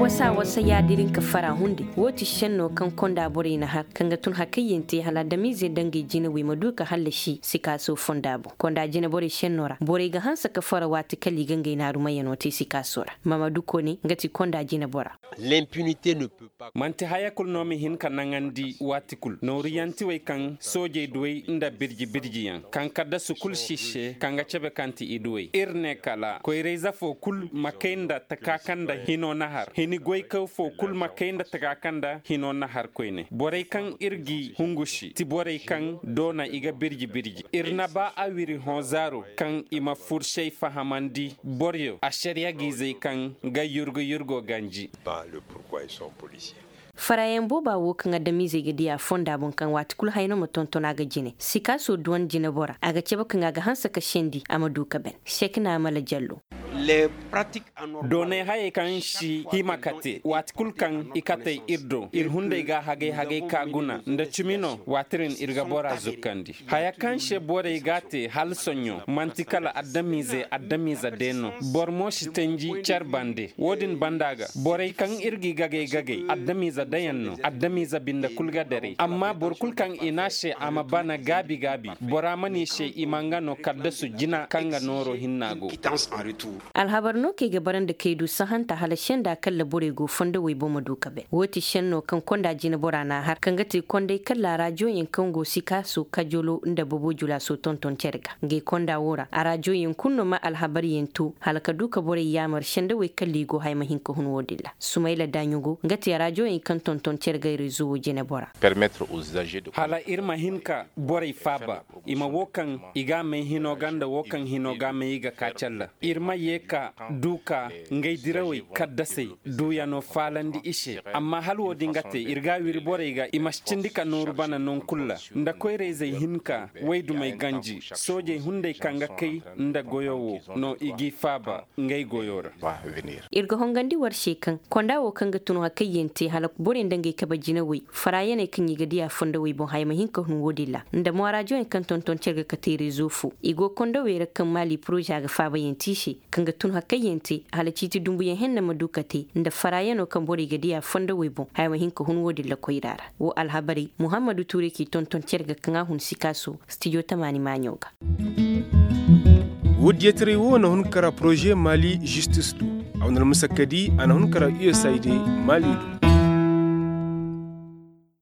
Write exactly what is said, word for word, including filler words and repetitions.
wasa wasa ya dirin ka fara hundi woti shenno kan konda bore na har kanga tun hakayente hala da mize dange jina wi maduka halashi sika so fondabo konda jina bore shennora bore ga hansa ka fara wati kali gange na rumaya no te sika sora mama duko ne ngati konda jina bora l'impunité ne peut pas manti hayakul no mi hin kan nangandi watikul no riyanti way kan soje duwe nda birji birji yan kan kadda sukul shishe kanga chebe kanti idwe irne kala koy reza fo kul makenda takakanda hino nahar hini goy kaw fo kul makenda takakanda hino nahar koyne borey kan irgi hungushi ti borey kan dona iga birji birji irna ba awiri honzaro kan ima furshey fahamandi boryo a sharia gize kan ga yurgo yurgo ganji pas le pourquoi ils sont policiers. farayen boba wo kan da mize gidi a fonda bun kan wati kul hayno mutontona ga jine sika so duwan jine bora aga cebe kan ga hansa ka shendi amadu ka ben shekina mala jallo Les pratiques anormales done haye kan shi himakate watkul kan ikate irdo ir hunde ga hage hage kaguna nda chumino watirin irga bora zukandi haya kan she bore gate hal sonyo mantikala adamize adamiza deno bormo shitenji charbande wodin bandaga bore kan irgi gage gage adamiza dayanno adamiza binda kulga dare amma borkul kan inashe ama bana gabi gabi boramani she imangano kaddasu jina kanga noro hinnago quittance en retour. alhabar no ke gabaran da kaidu sahanta halashen da kalla bore go fonda wai bo maduka be woti shenno kan konda jina bora na har kan gati konda kalla rajoyin kan go sika su kajolo inda bobo jula so tonton cerga ge konda wora a rajoyin kunno ma alhabar yentu halaka duka bore yamar shenda wai kalli go hay mahin ko hun wodilla sumaila danyugo ngati rajoyin kan tonton cerga rezo jina bora permettre aux âgés de hala irma hinka bore faba ima wokan iga me hinoganda wokan hinogame iga kachalla irma yeka duka ngay dirawai kaddase duya no falandi ishe amma halwo dingate irga wiri borega imaschindika noru bana non kulla nda koyre zai hinka waydu mai ganji soje hunde kanga kai nda goyowo no igi faba ngay goyora va venir. irga hongandi war shekan konda wo kanga tuno hakayente halak bore ndange kaba jinawi farayene kan yiga dia fonda wi bon hayma hinka hun wodilla nda mo rajoin kan tonton cerga katere zufu igo konda wera kan mali proja ga faba yentishi kanga tun hakayente halaciti dumbuyen henna madukate nda farayeno kan bore ga dia fonda wi bon hayma hinka hun wodilla koirara wo alhabari muhammadu ture ki tonton cerga kan hun sikaso studio tamani manyoga وديتري ونا هنكرا بروجي مالي جستس دو أو نلمسكدي أنا هنكرا يو إس آي دي مالي دو